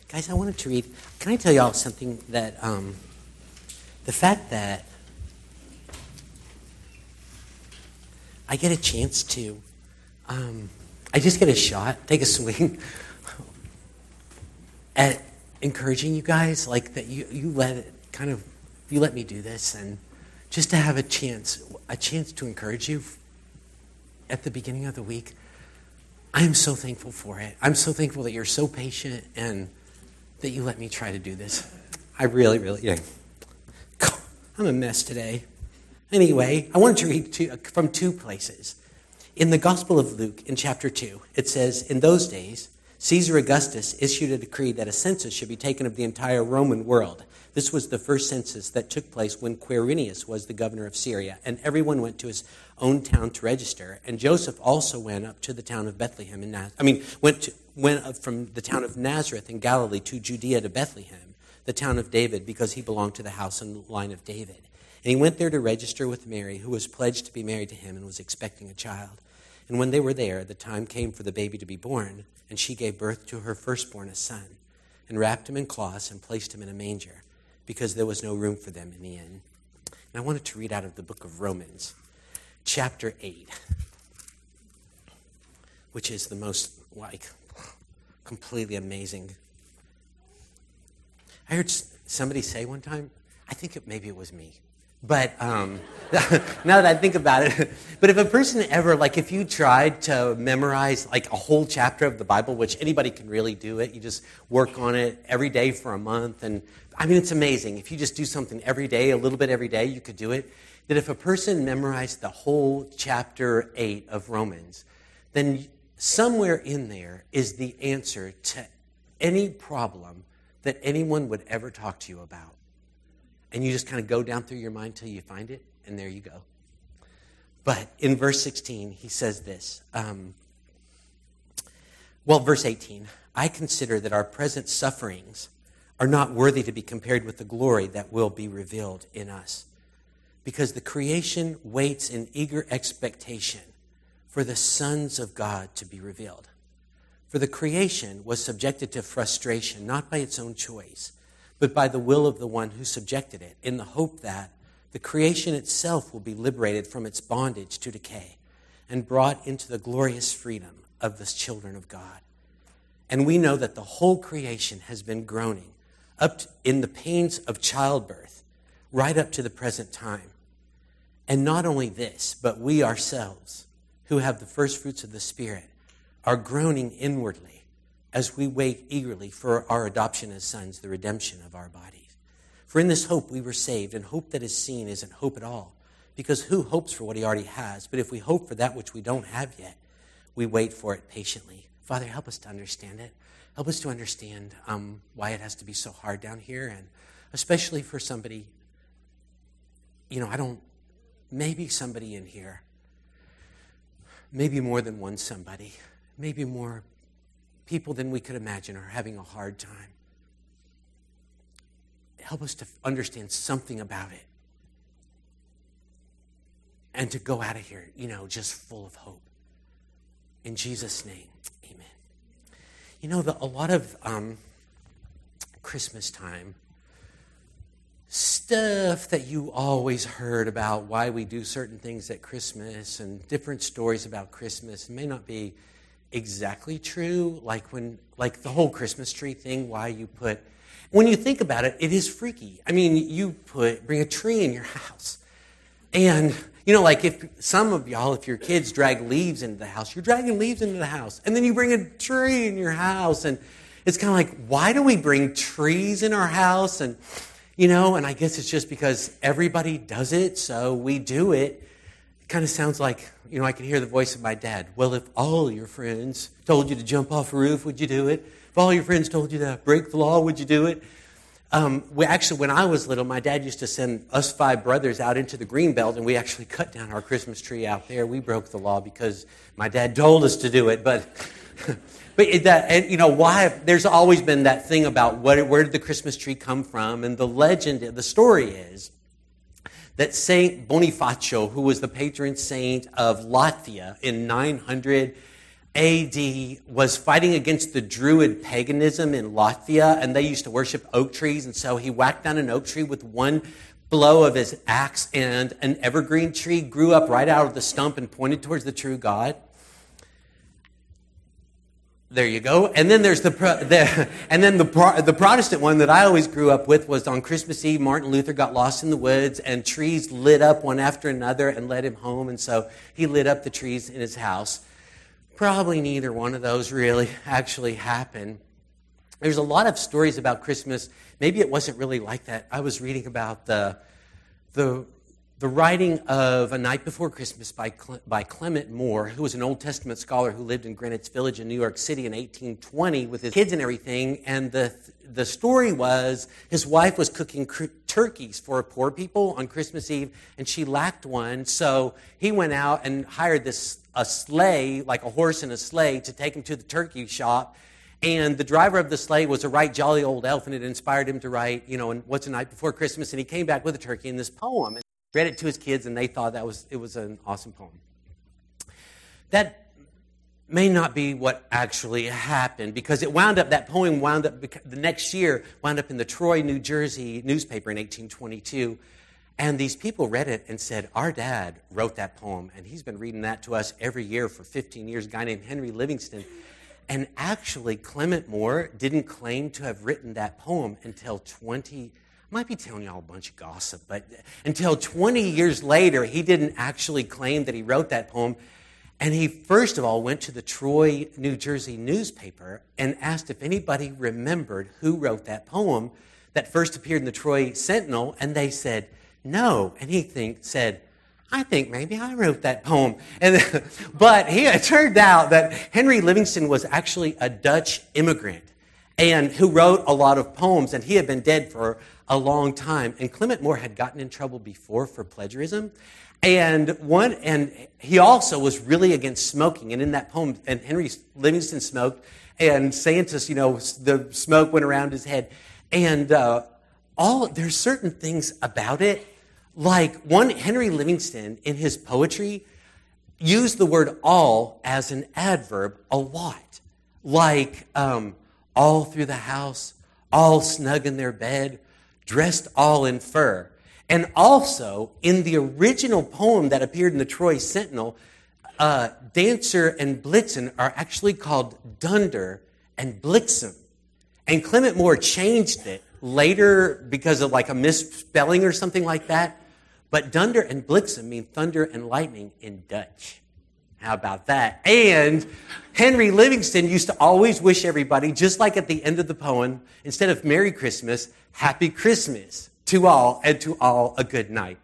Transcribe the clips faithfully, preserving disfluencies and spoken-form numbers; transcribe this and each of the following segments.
Guys, I wanted to read, can I tell y'all something that, um, the fact that I get a chance to, um, I just get a shot, take a swing at encouraging you guys, like that you, you let it kind of, you let me do this, and just to have a chance, a chance to encourage you at the beginning of the week, I am so thankful for it. I'm so thankful that you're so patient and that you let me try to do this. I really, really, yeah. I'm a mess today. Anyway, I wanted to read two, from two places. In the Gospel of Luke, in chapter two, it says, in those days, Caesar Augustus issued a decree that a census should be taken of the entire Roman world. This was the first census that took place when Quirinius was the governor of Syria, and everyone went to his own town to register. And Joseph also went up to the town of Bethlehem in Naz- I mean, went to, went up from the town of Nazareth in Galilee to Judea to Bethlehem, the town of David, because he belonged to the house and line of David. And he went there to register with Mary, who was pledged to be married to him and was expecting a child. And when they were there, the time came for the baby to be born, and she gave birth to her firstborn, a son, and wrapped him in cloths and placed him in a manger, because there was no room for them in the inn. And I wanted to read out of the book of Romans, chapter eight, which is the most, like, completely amazing. I heard somebody say one time, I think it, maybe it was me, but um, now that I think about it, but if a person ever, like if you tried to memorize like a whole chapter of the Bible, which anybody can really do it, you just work on it every day for a month, and I mean, it's amazing. If you just do something every day, a little bit every day, you could do it. That if a person memorized the whole chapter eight of Romans, then somewhere in there is the answer to any problem that anyone would ever talk to you about. And you just kind of go down through your mind till you find it, and there you go. But in verse sixteen, he says this. Um, well, verse eighteen, I consider that our present sufferings are not worthy to be compared with the glory that will be revealed in us. Because the creation waits in eager expectation for the sons of God to be revealed. For the creation was subjected to frustration, not by its own choice, but by the will of the one who subjected it, in the hope that the creation itself will be liberated from its bondage to decay and brought into the glorious freedom of the children of God. And we know that the whole creation has been groaning up to, in the pains of childbirth, right up to the present time. And not only this, but we ourselves, who have the first fruits of the Spirit, are groaning inwardly as we wait eagerly for our adoption as sons, the redemption of our bodies. For in this hope we were saved, and hope that is seen isn't hope at all, because who hopes for what he already has? But if we hope for that which we don't have yet, we wait for it patiently. Father, help us to understand it. Help us to understand um, why it has to be so hard down here, and especially for somebody, you know, I don't, maybe somebody in here, maybe more than one somebody, maybe more people than we could imagine are having a hard time. Help us to understand something about it and to go out of here, you know, just full of hope. In Jesus' name, amen. You know, the, a lot of um, Christmas time stuff that you always heard about why we do certain things at Christmas and different stories about Christmas may not be exactly true, like when, like the whole Christmas tree thing, why you put, when you think about it, it is freaky. I mean, you put, bring a tree in your house. And, you know, like if some of y'all, if your kids drag leaves into the house, you're dragging leaves into the house. And then you bring a tree in your house. And it's kind of like, why do we bring trees in our house? And, you know, and I guess it's just because everybody does it, so we do it. It kind of sounds like, you know, I can hear the voice of my dad. Well, if all your friends told you to jump off a roof, would you do it? If all your friends told you to break the law, would you do it? Um, we actually, when I was little, my dad used to send us five brothers out into the Greenbelt, and we actually cut down our Christmas tree out there. We broke the law because my dad told us to do it, but... But that, and you know, why? There's always been that thing about what, where did the Christmas tree come from? And the legend, the story is that Saint Bonifacio, who was the patron saint of Latvia in nine hundred A D was fighting against the Druid paganism in Latvia, and they used to worship oak trees, and so he whacked down an oak tree with one blow of his axe, and an evergreen tree grew up right out of the stump and pointed towards the true God. There you go. And then there's the, the and then the the Protestant one that I always grew up with was on Christmas Eve. Martin Luther got lost in the woods, and trees lit up one after another and led him home, and so he lit up the trees in his house. Probably neither one of those really actually happened. There's a lot of stories about Christmas. Maybe it wasn't really like that. I was reading about the the the writing of A Night Before Christmas by Cle- by Clement Moore, who was an Old Testament scholar who lived in Greenwich Village in New York City in eighteen twenty with his kids and everything. And the the story was his wife was cooking cr- turkeys for poor people on Christmas Eve, and she lacked one. So he went out and hired this a sleigh, like a horse and a sleigh, to take him to the turkey shop. And the driver of the sleigh was a right jolly old elf, and it inspired him to write, you know, What's a Night Before Christmas? And he came back with a turkey in this poem and read it to his kids, and they thought that was it was an awesome poem. That may not be what actually happened, because it wound up, that poem wound up, the next year, wound up in the Troy, New Jersey newspaper in eighteen twenty-two. And these people read it and said, our dad wrote that poem, and he's been reading that to us every year for fifteen years, a guy named Henry Livingston. And actually, Clement Moore didn't claim to have written that poem until twenty, I might be telling y'all a bunch of gossip, but until twenty years later, he didn't actually claim that he wrote that poem. And he, first of all, went to the Troy, New Jersey newspaper and asked if anybody remembered who wrote that poem that first appeared in the Troy Sentinel, and they said, no. And he think, said, I think maybe I wrote that poem. And, but he, it turned out that Henry Livingston was actually a Dutch immigrant and who wrote a lot of poems, and he had been dead for a long time. And Clement Moore had gotten in trouble before for plagiarism. And one, and he also was really against smoking. And in that poem, and Henry Livingston smoked, and Santos, you know, the smoke went around his head. And uh, all there's certain things about it. Like one, Henry Livingston, in his poetry, used the word all as an adverb a lot. Like, um, all through the house, all snug in their bed, dressed all in fur. And also, in the original poem that appeared in the Troy Sentinel, uh, Dancer and Blitzen are actually called Dunder and Blixen. And Clement Moore changed it later because of like a misspelling or something like that. But Dunder and Blixen mean thunder and lightning in Dutch. How about that? And Henry Livingston used to always wish everybody, just like at the end of the poem, instead of Merry Christmas, Happy Christmas to all, and to all a good night.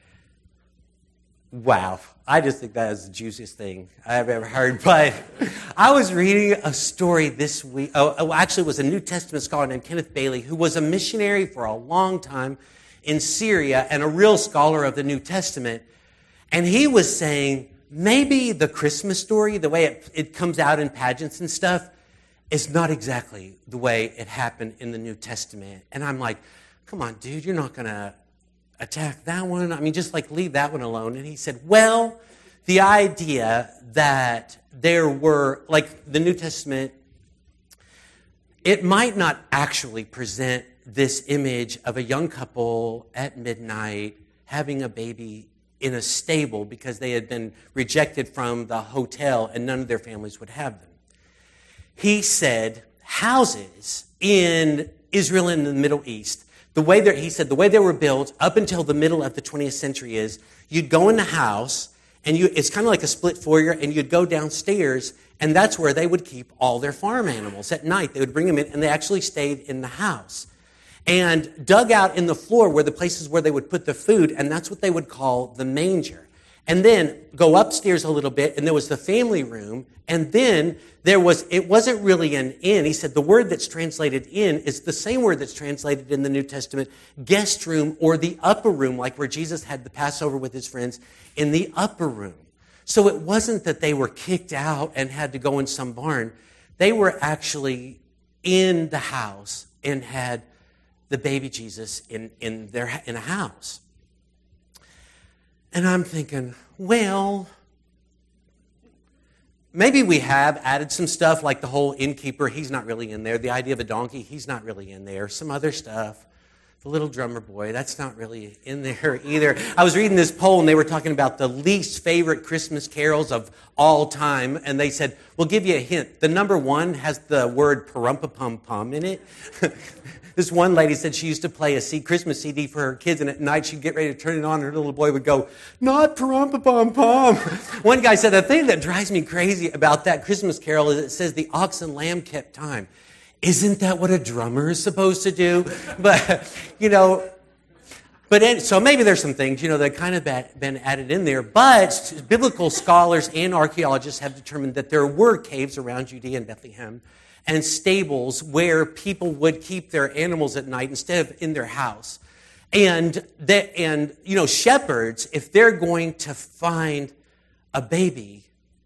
Wow. I just think that is the juiciest thing I've ever heard. But I was reading a story this week. Oh, actually, it was a New Testament scholar named Kenneth Bailey, who was a missionary for a long time in Syria and a real scholar of the New Testament. And he was saying, maybe the Christmas story, the way it, it comes out in pageants and stuff, is not exactly the way it happened in the New Testament. And I'm like, come on, dude, you're not going to attack that one. I mean, just like leave that one alone. And he said, well, the idea that there were, like the New Testament, it might not actually present this image of a young couple at midnight having a baby in a stable because they had been rejected from the hotel and none of their families would have them. He said houses in Israel and the Middle East, the way that he said the way they were built up until the middle of the twentieth century is you'd go in the house and you it's kind of like a split foyer, and you'd go downstairs, and that's where they would keep all their farm animals at night. They would bring them in, and they actually stayed in the house and dug out in the floor were the places where they would put the food, and that's what they would call the manger. And then go upstairs a little bit, and there was the family room, and then there was, it wasn't really an inn. He said the word that's translated inn is the same word that's translated in the New Testament, guest room or the upper room, like where Jesus had the Passover with his friends in the upper room. So it wasn't that they were kicked out and had to go in some barn. They were actually in the house and had the baby Jesus in, in their in a house. And I'm thinking, well, maybe we have added some stuff like the whole innkeeper, he's not really in there. The idea of a donkey, he's not really in there. Some other stuff. The little drummer boy, that's not really in there either. I was reading this poll, and they were talking about the least favorite Christmas carols of all time, and they said, we'll give you a hint. The number one has the word parumpa-pum-pum in it. This one lady said she used to play a C- Christmas C D for her kids, and at night she'd get ready to turn it on, and her little boy would go, not parumpa-pum-pum. One guy said, the thing that drives me crazy about that Christmas carol is it says the ox and lamb kept time. Isn't that what a drummer is supposed to do? But, you know, but it, so maybe there's some things, you know, that kind of been added in there. But biblical scholars and archaeologists have determined that there were caves around Judea and Bethlehem and stables where people would keep their animals at night instead of in their house. And, that, and you know, shepherds, if they're going to find a baby,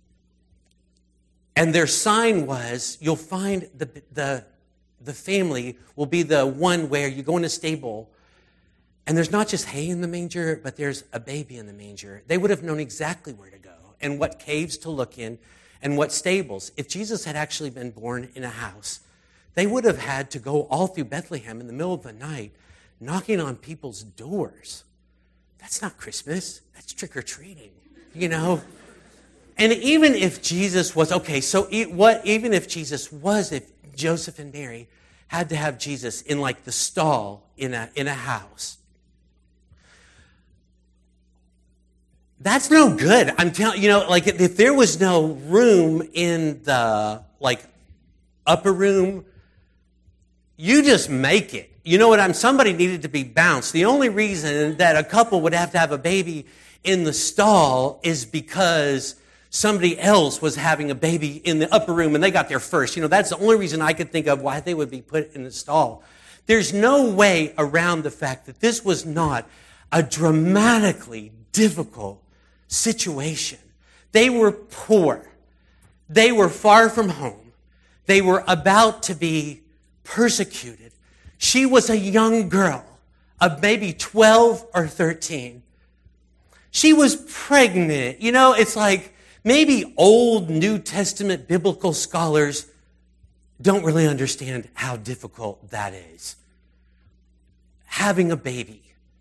and their sign was, you'll find the, the, the family will be the one where you go in a stable, and there's not just hay in the manger, but there's a baby in the manger. They would have known exactly where to go and what caves to look in and what stables. If Jesus had actually been born in a house, they would have had to go all through Bethlehem in the middle of the night, knocking on people's doors. That's not Christmas. That's trick-or-treating, you know? And even if Jesus was, okay, so what? Even if Jesus was, if Joseph and Mary had to have Jesus in like the stall in a, in a house, that's no good. I'm telling you, know, like if there was no room in the like upper room, you just make it. You know what I'm, somebody needed to be bounced. The only reason that a couple would have to have a baby in the stall is because somebody else was having a baby in the upper room and they got there first. You know, that's the only reason I could think of why they would be put in the stall. There's no way around the fact that this was not a dramatically difficult situation. They were poor. They were far from home. They were about to be persecuted. She was a young girl of maybe twelve or thirteen. She was pregnant. You know, it's like, maybe old New Testament biblical scholars don't really understand how difficult that is. Having a baby.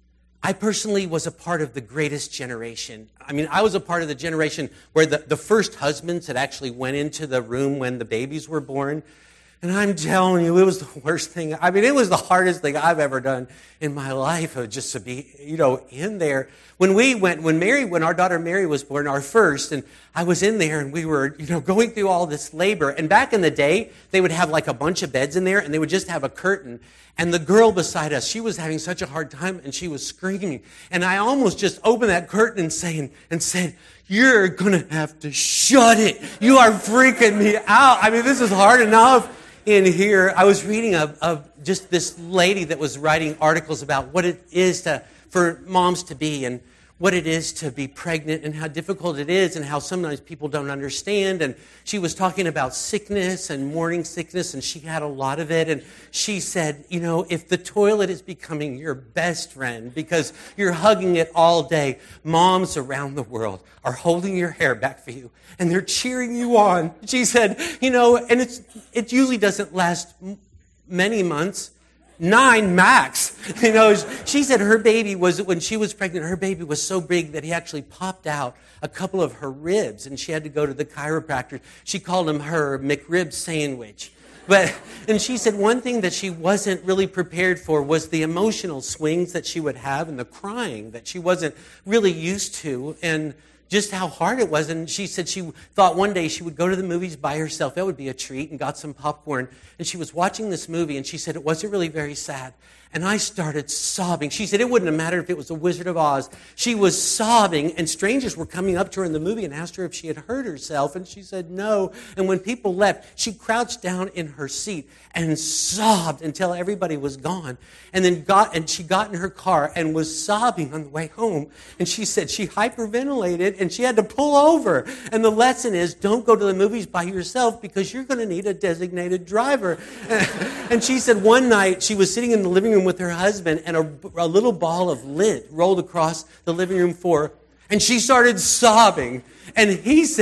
I personally was a part of the greatest generation. I mean, I was a part of the generation where the, the first husbands had actually went into the room when the babies were born. And I'm telling you, it was the worst thing. I mean, it was the hardest thing I've ever done in my life, just to be, you know, in there. When we went, when Mary, when our daughter Mary was born, our first, and I was in there and we were, you know, going through all this labor. And back in the day, they would have like a bunch of beds in there and they would just have a curtain. And the girl beside us, she was having such a hard time and she was screaming. And I almost just opened that curtain and saying, and said, you're going to have to shut it. You are freaking me out. I mean, this is hard enough. In here, I was reading of, of just this lady that was writing articles about what it is to, for moms to be and what it is to be pregnant and how difficult it is and how sometimes people don't understand. And she was talking about sickness and morning sickness, and she had a lot of it. And she said, you know, if the toilet is becoming your best friend because you're hugging it all day, moms around the world are holding your hair back for you and they're cheering you on. She said, you know, and it's it usually doesn't last many months. Nine max. You know, she said her baby was, when she was pregnant, her baby was so big that he actually popped out a couple of her ribs and she had to go to the chiropractor. She called him her McRib sandwich. But, and she said one thing that she wasn't really prepared for was the emotional swings that she would have and the crying that she wasn't really used to. And just how hard it was. And she said she thought one day she would go to the movies by herself. That would be a treat, and got some popcorn. And she was watching this movie, and she said it wasn't really very sad. And I started sobbing. She said it wouldn't have mattered if it was The Wizard of Oz. She was sobbing, and strangers were coming up to her in the movie and asked her if she had hurt herself. And she said no. And when people left, she crouched down in her seat and sobbed until everybody was gone. And then got, and she got in her car and was sobbing on the way home. And she said she hyperventilated and she had to pull over. And the lesson is, don't go to the movies by yourself because you're going to need a designated driver. And she said one night she was sitting in the living room with her husband and a, a little ball of lint rolled across the living room floor. And she started sobbing. And he said,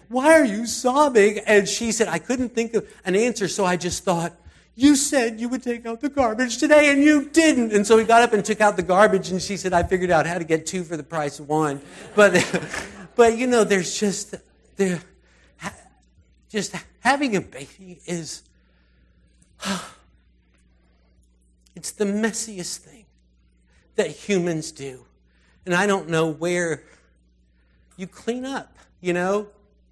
why are you sobbing? And she said, I couldn't think of an answer, so I just thought, you said you would take out the garbage today, and you didn't. And so he got up and took out the garbage, and she said, I figured out how to get two for the price of one. But, but you know, there's just, there, just having a baby is, it's the messiest thing that humans do. And I don't know where you clean up, you know,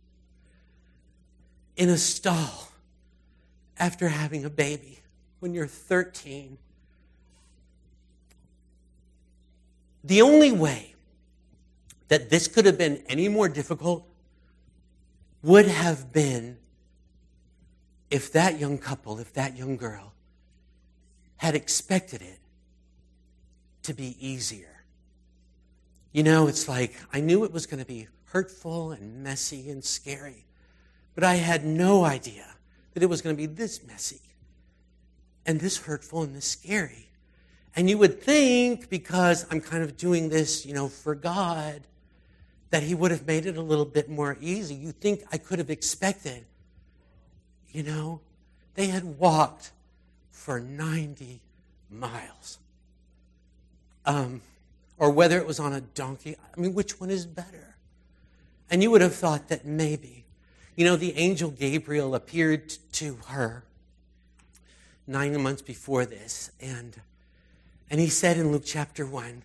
in a stall after having a baby when you're thirteen. The only way that this could have been any more difficult would have been if that young couple, if that young girl had expected it to be easier. You know, it's like, I knew it was going to be hurtful and messy and scary, but I had no idea that it was going to be this messy and this hurtful and this scary. And you would think, because I'm kind of doing this, you know, for God, that he would have made it a little bit more easy. You think I could have expected, you know, they had walked for ninety miles. Um, or whether it was on a donkey. I mean, which one is better? And you would have thought that maybe, you know, the angel Gabriel appeared to her nine months before this, and and he said in Luke chapter one,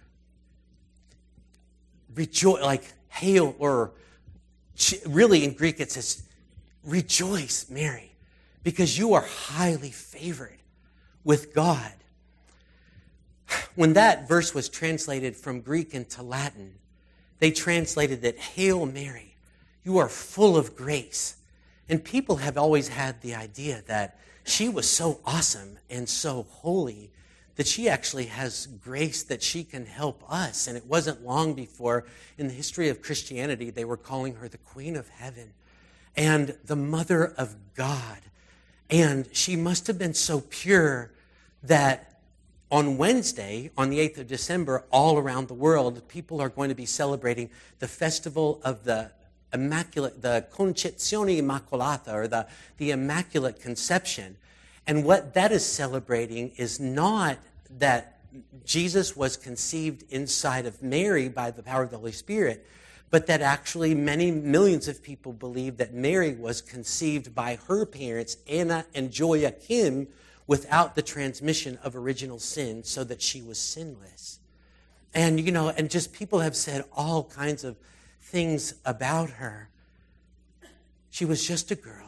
rejoice, like hail, or really in Greek it says, rejoice, Mary, because you are highly favored with God. When that verse was translated from Greek into Latin, they translated it, Hail Mary, you are full of grace. And people have always had the idea that she was so awesome and so holy that she actually has grace that she can help us. And it wasn't long before, in the history of Christianity, they were calling her the Queen of Heaven and the Mother of God. And she must have been so pure that on Wednesday, on the eighth of December, all around the world, people are going to be celebrating the festival of the Immaculate, the Concezione Immacolata, or the, the Immaculate Conception. And what that is celebrating is not that Jesus was conceived inside of Mary by the power of the Holy Spirit, but that actually many millions of people believe that Mary was conceived by her parents, Anna and Joachim, without the transmission of original sin, so that she was sinless. And, you know, and just people have said all kinds of things about her. She was just a girl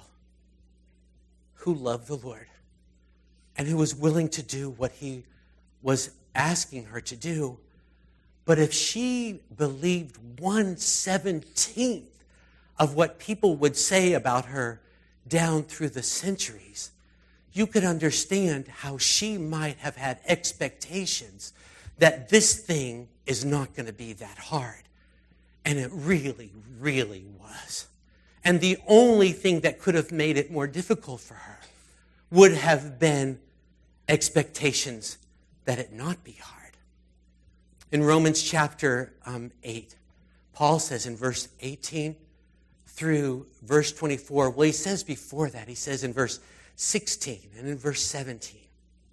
who loved the Lord and who was willing to do what he was asking her to do. But if she believed one seventeenth of what people would say about her down through the centuries, you could understand how she might have had expectations that this thing is not going to be that hard. And it really, really was. And the only thing that could have made it more difficult for her would have been expectations that it not be hard. In Romans chapter um, eight, Paul says in verse eighteen through verse twenty-four, well, he says before that, he says in verse sixteen and in verse seventeen,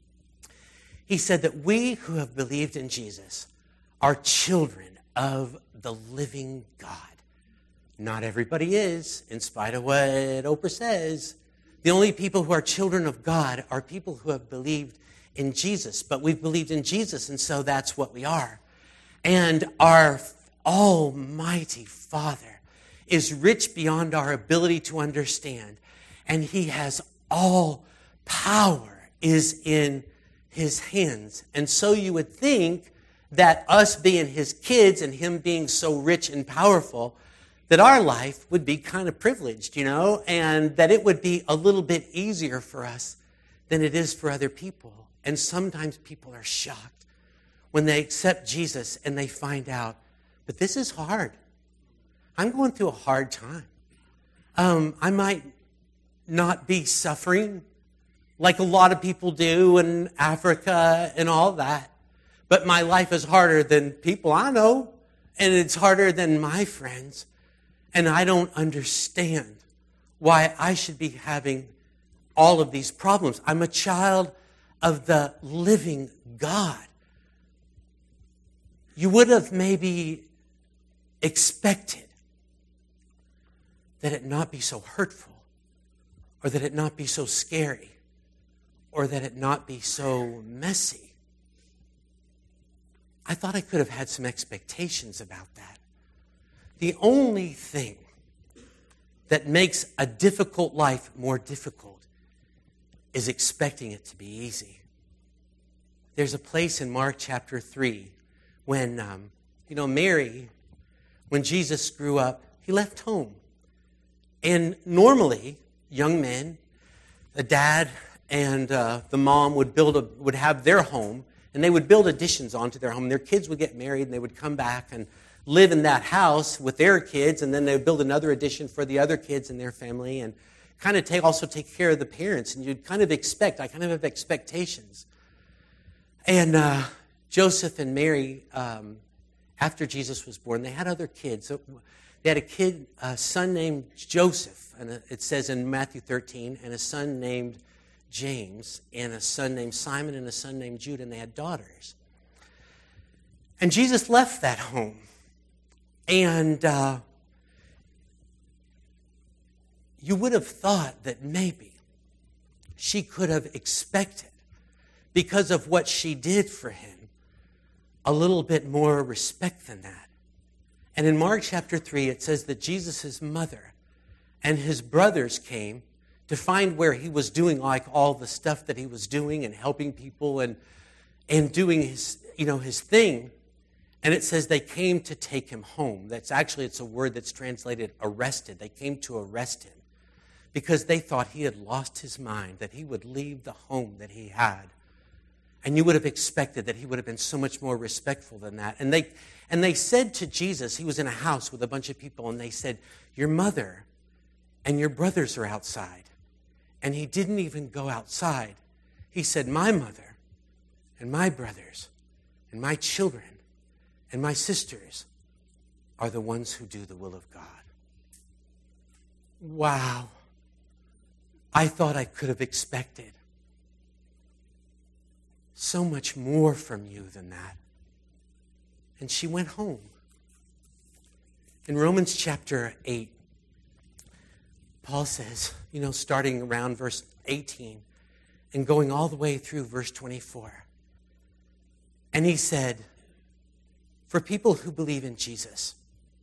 he said that we who have believed in Jesus are children of the living God. Not everybody is, in spite of what Oprah says. The only people who are children of God are people who have believed in Jesus. But we've believed in Jesus, and so that's what we are. And our Almighty Father is rich beyond our ability to understand. And he has all power is in his hands. And so you would think that us being his kids and him being so rich and powerful, that our life would be kind of privileged, you know, and that it would be a little bit easier for us than it is for other people. And sometimes people are shocked when they accept Jesus and they find out, but this is hard. I'm going through a hard time. Um, I might not be suffering like a lot of people do in Africa and all that, but my life is harder than people I know, and it's harder than my friends. And I don't understand why I should be having all of these problems. I'm a child of the living God. You would have maybe expected that it not be so hurtful, or that it not be so scary, or that it not be so messy. I thought I could have had some expectations about that. The only thing that makes a difficult life more difficult is expecting it to be easy. There's a place in Mark chapter three when, um, you know, Mary, when Jesus grew up, he left home. And normally, young men, the dad and uh, the mom would build a, would have their home, and they would build additions onto their home. Their kids would get married, and they would come back and live in that house with their kids, and then they would build another addition for the other kids in their family, and kind of take also take care of the parents. And you'd kind of expect, I kind of have expectations. And uh, Joseph and Mary, um, after Jesus was born, they had other kids. So they had a kid, a son named Joseph, and it says in Matthew thirteen, and a son named James, and a son named Simon, and a son named Judah, and they had daughters. And Jesus left that home. And uh, you would have thought that maybe she could have expected, because of what she did for him, a little bit more respect than that. And in Mark chapter three, it says that Jesus' mother and his brothers came to find where he was doing like all the stuff that he was doing and helping people and, and doing his, you know, his thing. And it says they came to take him home. That's actually, it's a word that's translated arrested. They came to arrest him because they thought he had lost his mind, that he would leave the home that he had. And you would have expected that he would have been so much more respectful than that. And they and they said to Jesus, he was in a house with a bunch of people, and they said, your mother and your brothers are outside. And he didn't even go outside. He said, my mother and my brothers and my children and my sisters are the ones who do the will of God. Wow. I thought I could have expected so much more from you than that. And she went home. In Romans chapter eight, Paul says, you know, starting around verse eighteen and going all the way through verse twenty-four. And he said, for people who believe in Jesus,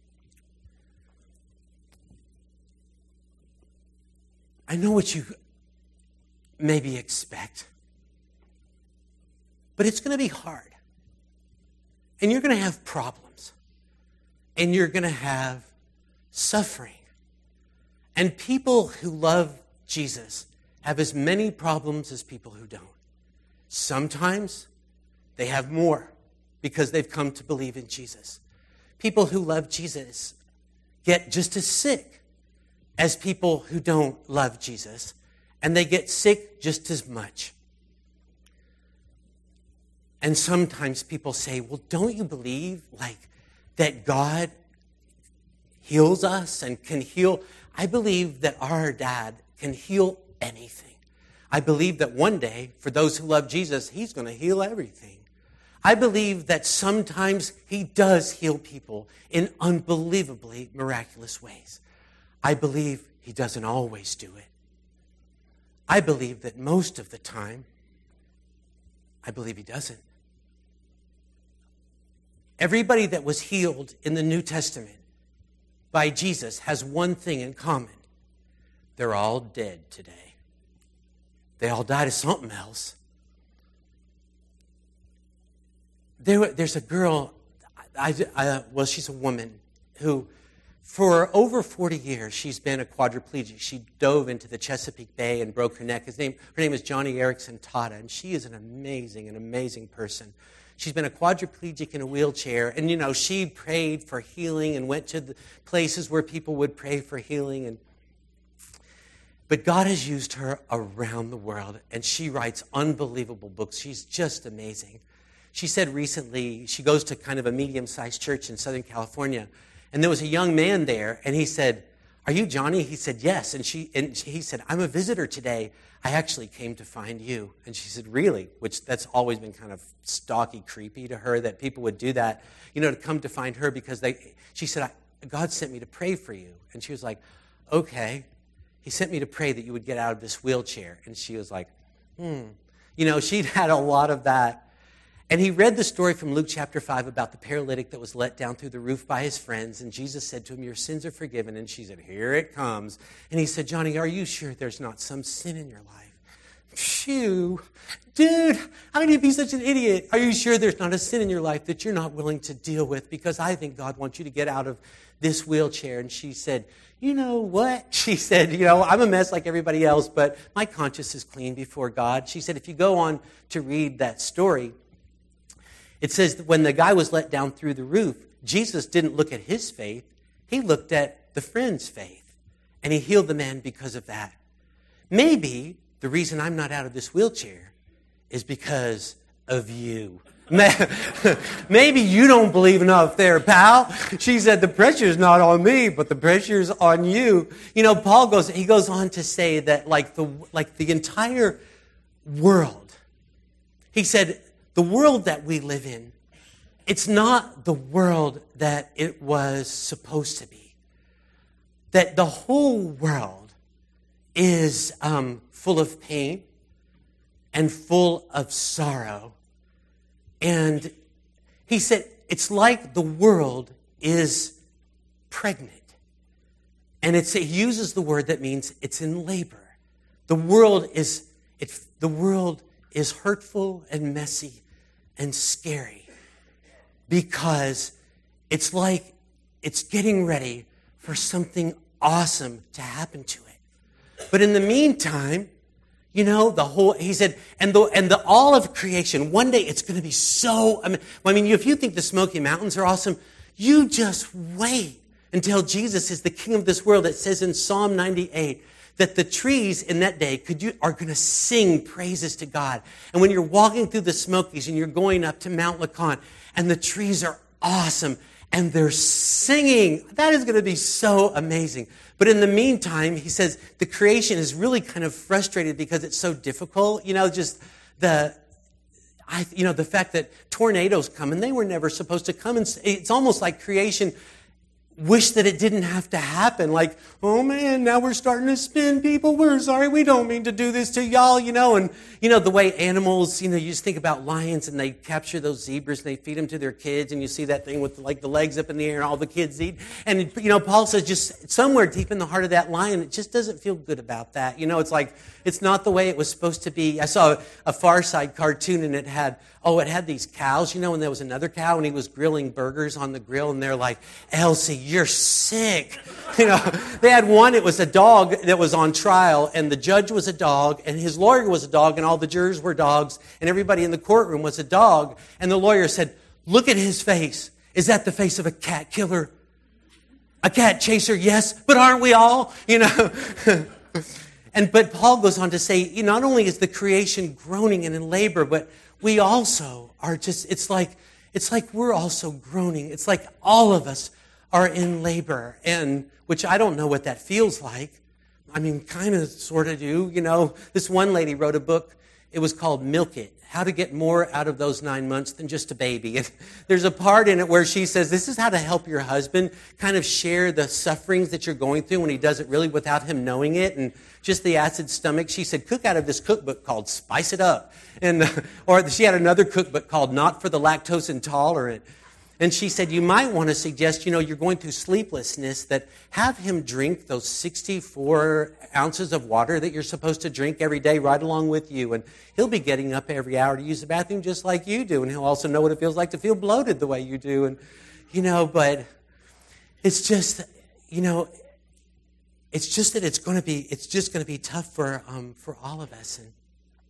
I know what you maybe expect, but it's going to be hard. And you're going to have problems. And you're going to have suffering. And people who love Jesus have as many problems as people who don't. Sometimes they have more because they've come to believe in Jesus. People who love Jesus get just as sick as people who don't love Jesus, and they get sick just as much. And sometimes people say, well, don't you believe like that God heals us and can heal? I believe that our dad can heal anything. I believe that one day, for those who love Jesus, he's going to heal everything. I believe that sometimes he does heal people in unbelievably miraculous ways. I believe he doesn't always do it. I believe that most of the time, I believe he doesn't. Everybody that was healed in the New Testament by Jesus has one thing in common. They're all dead today. They all died of something else. There, there's a girl, I, I, well, she's a woman who, for over forty years, she's been a quadriplegic. She dove into the Chesapeake Bay and broke her neck. His name, her name is Johnny Erickson Tata, and she is an amazing, an amazing person. She's been a quadriplegic in a wheelchair, and, you know, she prayed for healing and went to the places where people would pray for healing. And But God has used her around the world, and she writes unbelievable books. She's just amazing. She said recently, she goes to kind of a medium-sized church in Southern California, And there was a young man there, and he said, "Are you Johnny?" He said, "Yes." And she and he said, "I'm a visitor today. I actually came to find you." And she said, "Really?" Which that's always been kind of stalky, creepy to her that people would do that, you know, to come to find her because they. She said, "God sent me to pray for you." And she was like, "Okay." He sent me to pray that you would get out of this wheelchair. And she was like, hmm. You know, she'd had a lot of that. And he read the story from Luke chapter five about the paralytic that was let down through the roof by his friends. And Jesus said to him, "Your sins are forgiven." And she said, "Here it comes." And he said, "Johnny, are you sure there's not some sin in your life?" Phew. Dude, how can you be such an idiot? Are you sure there's not a sin in your life that you're not willing to deal with? Because I think God wants you to get out of this wheelchair. And she said, "You know what?" She said, "You know, I'm a mess like everybody else, but my conscience is clean before God." She said, if you go on to read that story, it says that when the guy was let down through the roof, Jesus didn't look at his faith. He looked at the friend's faith. And he healed the man because of that. Maybe the reason I'm not out of this wheelchair is because of you. Maybe you don't believe enough there, pal. She said, the pressure's not on me, but the pressure's on you. You know, Paul goes, he goes on to say that like the, like the entire world, he said, the world that we live in, it's not the world that it was supposed to be. That the whole world is um, full of pain and full of sorrow. And he said, it's like the world is pregnant. And it's, he uses the word that means it's in labor. The world is, it, the world is hurtful and messy and scary because it's like it's getting ready for something awesome to happen to it. But in the meantime, you know, the whole, he said, and the, and the, all of creation, one day it's going to be so, I mean, I mean, if you think the Smoky Mountains are awesome, you just wait until Jesus is the king of this world. It says in Psalm ninety-eight that the trees in that day could you, are going to sing praises to God. And when you're walking through the Smokies and you're going up to Mount LeConte and the trees are awesome and they're singing, that is going to be so amazing. But in the meantime, he says the creation is really kind of frustrated because it's so difficult. You know, just the, I, you know, the fact that tornadoes come and they were never supposed to come. And it's almost like creation wish that it didn't have to happen. Like, oh man, now we're starting to spin people. We're sorry. We don't mean to do this to y'all, you know. And, you know, the way animals, you know, you just think about lions and they capture those zebras and they feed them to their kids. And you see that thing with like the legs up in the air and all the kids eat. And, you know, Paul says just somewhere deep in the heart of that lion, it just doesn't feel good about that. You know, it's like, it's not the way it was supposed to be. I saw a, a Far Side cartoon and it had, oh, it had these cows, you know, and there was another cow and he was grilling burgers on the grill and they're like, Elsie, you're sick. You know, they had one, it was a dog that was on trial and the judge was a dog and his lawyer was a dog and all the jurors were dogs and everybody in the courtroom was a dog. And the lawyer said, look at his face. Is that the face of a cat killer? A cat chaser? Yes, but aren't we all? You know? And but Paul goes on to say, not only is the creation groaning and in labor, but we also are just, it's like, it's like we're also groaning. It's like all of us are in labor, and which I don't know what that feels like. I mean, kind of, sort of do, you know. This one lady wrote a book. It was called Milk It, How to Get More Out of Those Nine Months Than Just a Baby. And there's a part in it where she says, this is how to help your husband kind of share the sufferings that you're going through when he does it really without him knowing it, and just the acid stomach. She said, cook out of this cookbook called Spice It Up. And, or she had another cookbook called Not for the Lactose Intolerant. And she said, you might want to suggest, you know, you're going through sleeplessness, that have him drink those sixty-four ounces of water that you're supposed to drink every day right along with you. And he'll be getting up every hour to use the bathroom just like you do. And he'll also know what it feels like to feel bloated the way you do. And, you know, but it's just, you know, it's just that it's going to be, it's just going to be tough for, um, for all of us. And,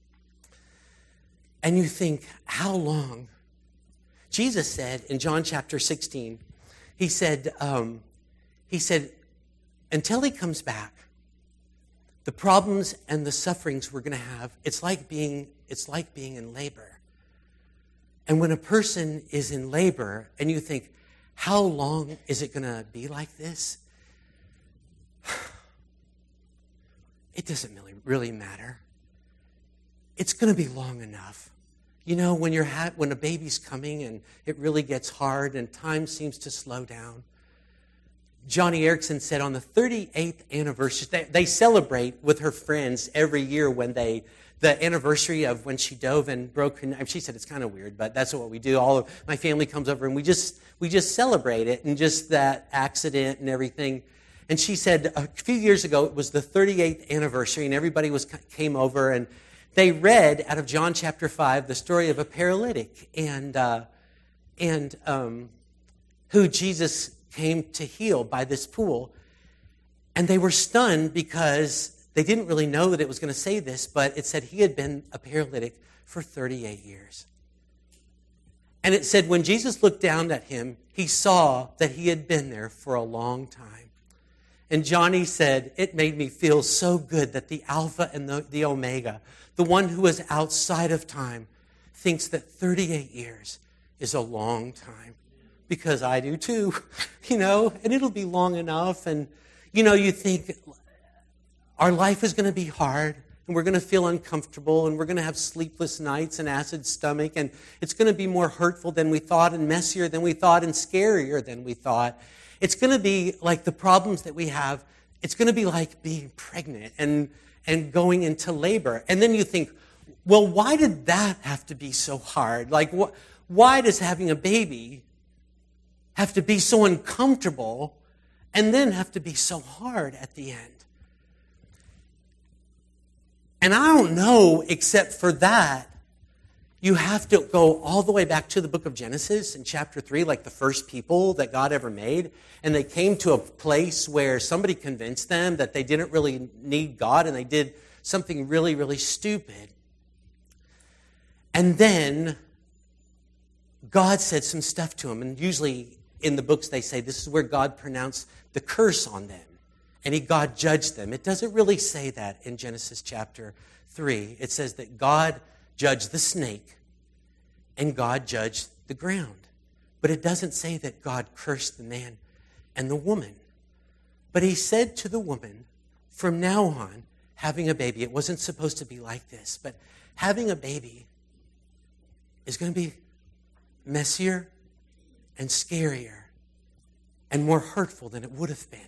and you think, how long? Jesus said in John chapter sixteen, he said, um, he said, until he comes back, the problems and the sufferings we're going to have, it's like being, it's like being in labor. And when a person is in labor and you think, how long is it going to be like this? It doesn't really, really matter. It's going to be long enough. You know, when you're ha- when a baby's coming and it really gets hard and time seems to slow down. Johnny Erickson said on the thirty-eighth anniversary, they, they celebrate with her friends every year when they, the anniversary of when she dove and broke her neck. She said it's kind of weird, but that's what we do. All of my family comes over and we just we just celebrate it and just that accident and everything. And she said a few years ago it was the thirty-eighth anniversary and everybody was came over and they read out of John chapter five the story of a paralytic and uh, and um, who Jesus came to heal by this pool. And they were stunned because they didn't really know that it was going to say this, but it said he had been a paralytic for thirty-eight years. And it said when Jesus looked down at him, he saw that he had been there for a long time. And Johnny said, it made me feel so good that the Alpha and the, the Omega, the one who is outside of time, thinks that thirty-eight years is a long time. Because I do too, you know, and it'll be long enough. And, you know, you think our life is going to be hard and we're going to feel uncomfortable and we're going to have sleepless nights and acid stomach and it's going to be more hurtful than we thought and messier than we thought and scarier than we thought. It's going to be like the problems that we have. It's going to be like being pregnant and, and going into labor. And then you think, well, why did that have to be so hard? Like, wh- why does having a baby have to be so uncomfortable and then have to be so hard at the end? And I don't know, except for that, you have to go all the way back to the book of Genesis in chapter three, like the first people that God ever made. And they came to a place where somebody convinced them that they didn't really need God and they did something really, really stupid. And then God said some stuff to them. And usually in the books they say this is where God pronounced the curse on them. And he, God judged them. It doesn't really say that in Genesis chapter three. It says that God judged the snake and God judged the ground. But it doesn't say that God cursed the man and the woman. But he said to the woman, from now on, having a baby, it wasn't supposed to be like this, but having a baby is going to be messier and scarier and more hurtful than it would have been.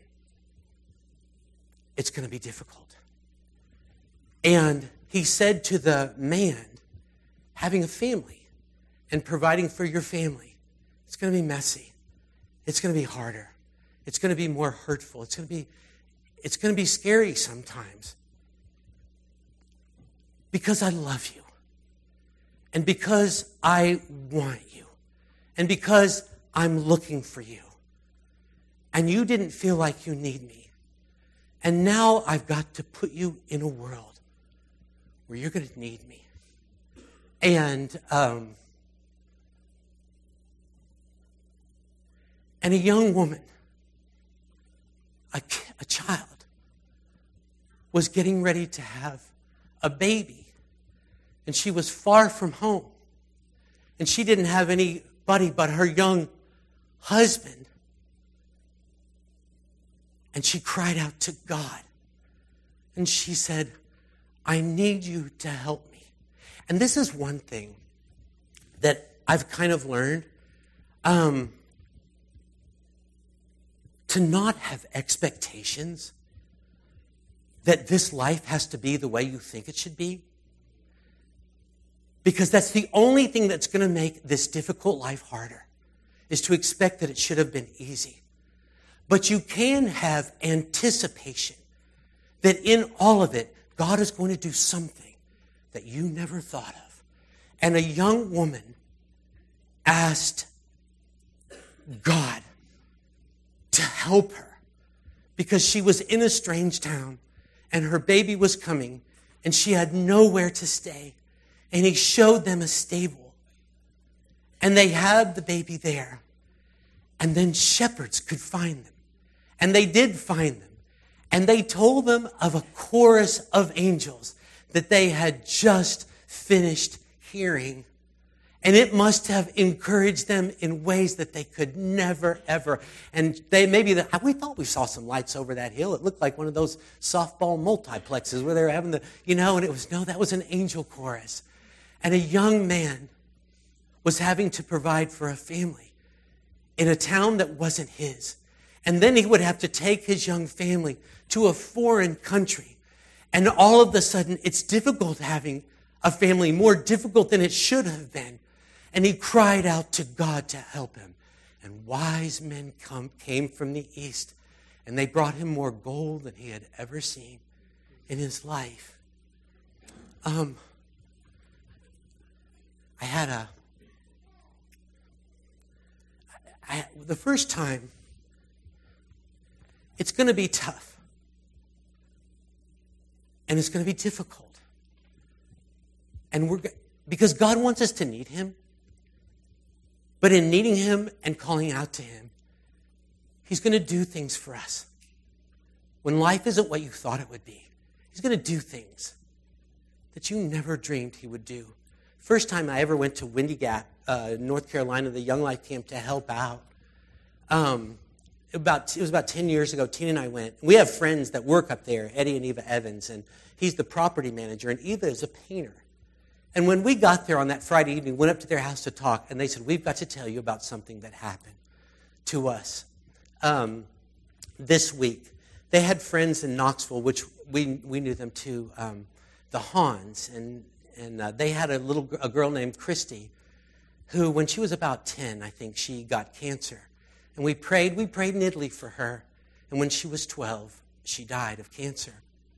It's going to be difficult. And he said to the man, having a family and providing for your family, it's going to be messy. It's going to be harder. It's going to be more hurtful. It's going to be, it's going to be scary sometimes. Because I love you. And because I want you. And because I'm looking for you. And you didn't feel like you need me. And now I've got to put you in a world where you're going to need me. And um, and a young woman, a, a child, was getting ready to have a baby. And she was far from home. And she didn't have anybody but her young husband. And she cried out to God. And she said, I need you to help me. And this is one thing that I've kind of learned. Um, to not have expectations that this life has to be the way you think it should be. Because that's the only thing that's going to make this difficult life harder, is to expect that it should have been easy. But you can have anticipation that in all of it, God is going to do something that you never thought of. And a young woman asked God to help her because she was in a strange town and her baby was coming and she had nowhere to stay. And he showed them a stable. And they had the baby there. And then shepherds could find them. And they did find them. And they told them of a chorus of angels that they had just finished hearing. And it must have encouraged them in ways that they could never, ever. And they maybe, the, we thought we saw some lights over that hill. It looked like one of those softball multiplexes where they were having the, you know, and it was, no, that was an angel chorus. And a young man was having to provide for a family in a town that wasn't his. And then he would have to take his young family to a foreign country. And all of a sudden, it's difficult having a family, more difficult than it should have been. And he cried out to God to help him. And wise men come, came from the east, and they brought him more gold than he had ever seen in his life. Um, I had a, I, the first time, it's going to be tough. And it's going to be difficult. And we're, because God wants us to need him. But in needing him and calling out to him, he's going to do things for us. When life isn't what you thought it would be, he's going to do things that you never dreamed he would do. First time I ever went to Windy Gap, uh, North Carolina, the Young Life Camp to help out. Um, about it was about ten years ago. Tina and I went. We have friends that work up there, Eddie and Eva Evans, and he's the property manager, and Eva is a painter. And when we got there on that Friday evening, went up to their house to talk, and they said, we've got to tell you about something that happened to us um, this week. They had friends in Knoxville, which we we knew them too, um, the Hans, and and uh, they had a little a girl named Christy, who when she was about ten, I think, she got cancer. And we prayed, we prayed in Italy for her, and when she was twelve, she died of cancer.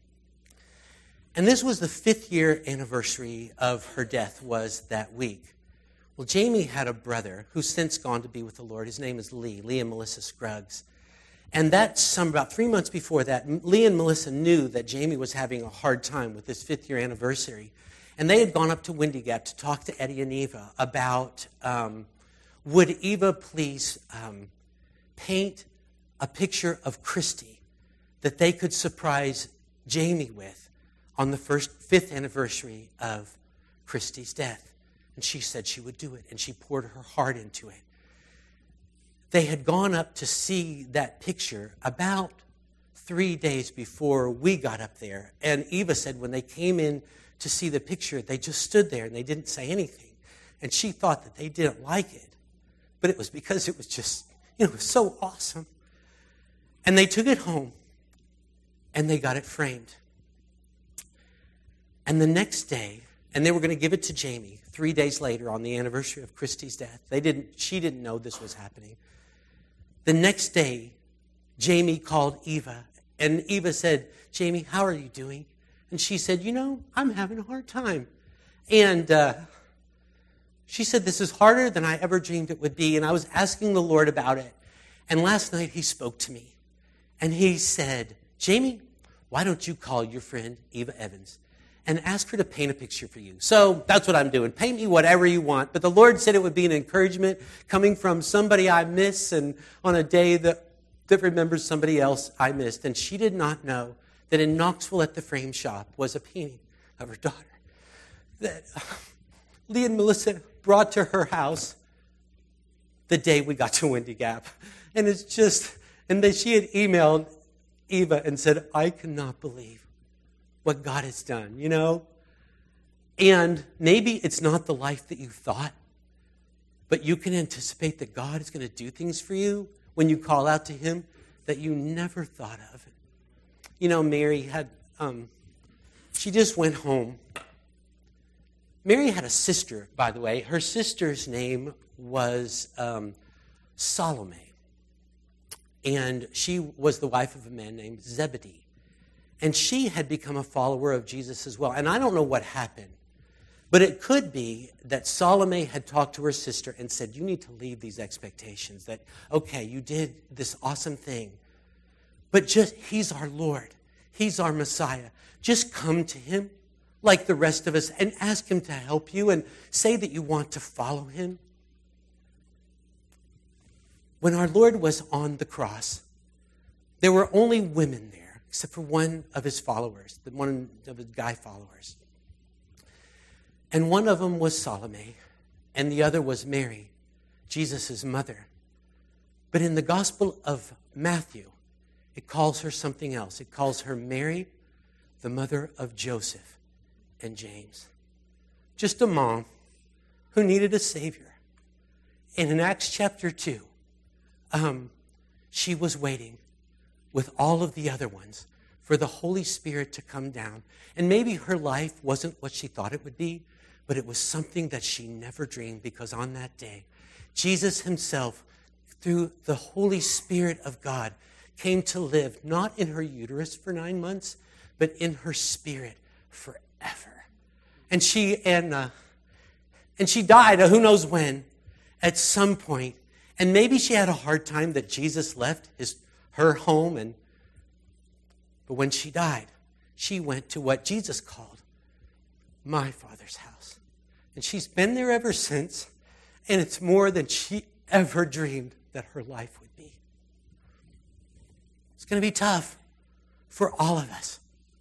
And this was the fifth year anniversary of her death was that week. Well, Jamie had a brother who's since gone to be with the Lord. His name is Lee, Lee and Melissa Scruggs. And that summer, about three months before that, Lee and Melissa knew that Jamie was having a hard time with this fifth year anniversary. And they had gone up to Windy Gap to talk to Eddie and Eva about, um, would Eva please um, paint a picture of Christy that they could surprise Jamie with on the first, fifth anniversary of Christy's death. And she said she would do it, and she poured her heart into it. They had gone up to see that picture about three days before we got up there. And Eva said when they came in to see the picture, they just stood there and they didn't say anything. And she thought that they didn't like it. But it was because it was just, you know, it was so awesome. And they took it home, and they got it framed. And the next day, and they were going to give it to Jamie three days later on the anniversary of Christy's death. They didn't, she didn't know this was happening. The next day, Jamie called Eva, and Eva said, Jamie, how are you doing? And she said, you know, I'm having a hard time. And uh, she said, this is harder than I ever dreamed it would be, and I was asking the Lord about it. And last night he spoke to me, and he said, Jamie, why don't you call your friend Eva Evans and ask her to paint a picture for you? So that's what I'm doing. Paint me whatever you want. But the Lord said it would be an encouragement coming from somebody I miss and on a day that, that remembers somebody else I missed. And she did not know that in Knoxville at the frame shop was a painting of her daughter that uh, Lee and Melissa brought to her house the day we got to Windy Gap. And it's just, and then she had emailed Eva and said, I cannot believe what God has done, you know? And maybe it's not the life that you thought, but you can anticipate that God is going to do things for you when you call out to him that you never thought of. You know, Mary had, um, she just went home. Mary had a sister, by the way. Her sister's name was um, Salome. And she was the wife of a man named Zebedee. And she had become a follower of Jesus as well. And I don't know what happened. But it could be that Salome had talked to her sister and said, you need to leave these expectations. That, okay, you did this awesome thing. But just, he's our Lord. He's our Messiah. Just come to him like the rest of us and ask him to help you and say that you want to follow him. When our Lord was on the cross, there were only women there, except for one of his followers, one of his guy followers. And one of them was Salome. and the other was Mary, Jesus' mother. But in the Gospel of Matthew, it calls her something else. It calls her Mary, the mother of Joseph and James. Just a mom who needed a Savior. And in Acts chapter two, um, she was waiting with all of the other ones for the Holy Spirit to come down. And maybe her life wasn't what she thought it would be, but it was something that she never dreamed, because on that day, Jesus himself, through the Holy Spirit of God, came to live not in her uterus for nine months, but in her spirit forever. And she and uh, and she died, uh, who knows when, at some point. And maybe she had a hard time that Jesus left his her home, and but when she died, she went to what Jesus called my Father's house. And she's been there ever since, and it's more than she ever dreamed that her life would be. It's going to be tough for all of us.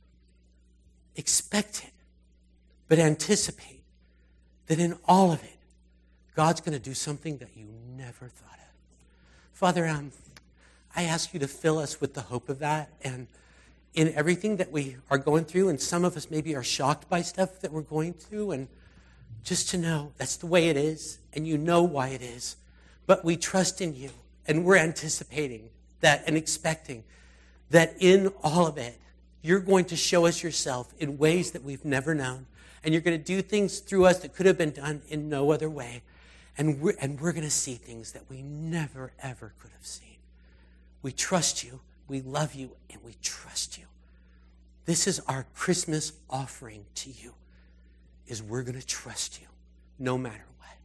Expect it, but anticipate that in all of it, God's going to do something that you never thought of. Father, um, I ask you to fill us with the hope of that, and in everything that we are going through, and some of us maybe are shocked by stuff that we're going through, and just to know that's the way it is, and you know why it is. But we trust in you, and we're anticipating that and expecting that in all of it, you're going to show us yourself in ways that we've never known. And you're going to do things through us that could have been done in no other way. And we're, and we're going to see things that we never, ever could have seen. We trust you, we love you, and we trust you. This is our Christmas offering to you, is we're going to trust you no matter what.